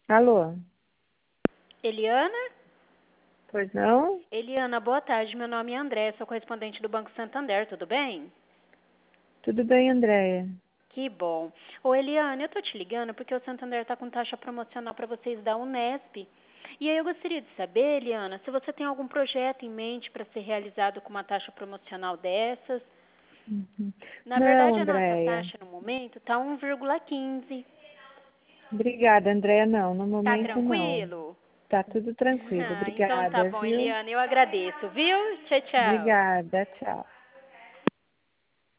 Alô? Eliana? Pois não? Eliana, boa tarde. Meu nome é André, sou correspondente do Banco Santander, tudo bem? Tudo bem, Andréia? Que bom. Ô, Eliana, eu tô te ligando porque o Santander tá com taxa promocional para vocês da Unesp. E aí eu gostaria de saber, Eliana, se você tem algum projeto em mente para ser realizado com uma taxa promocional dessas. Uhum. Na Não, verdade, a nossa Andréia. taxa no momento tá 1,15. Obrigada, Andréia. Não, no Tá momento não. tranquilo? Tá tudo tranquilo. Ah, então tá Obrigada, bom, viu? Eliana. Eu agradeço, viu? Tchau, tchau. Obrigada, tchau.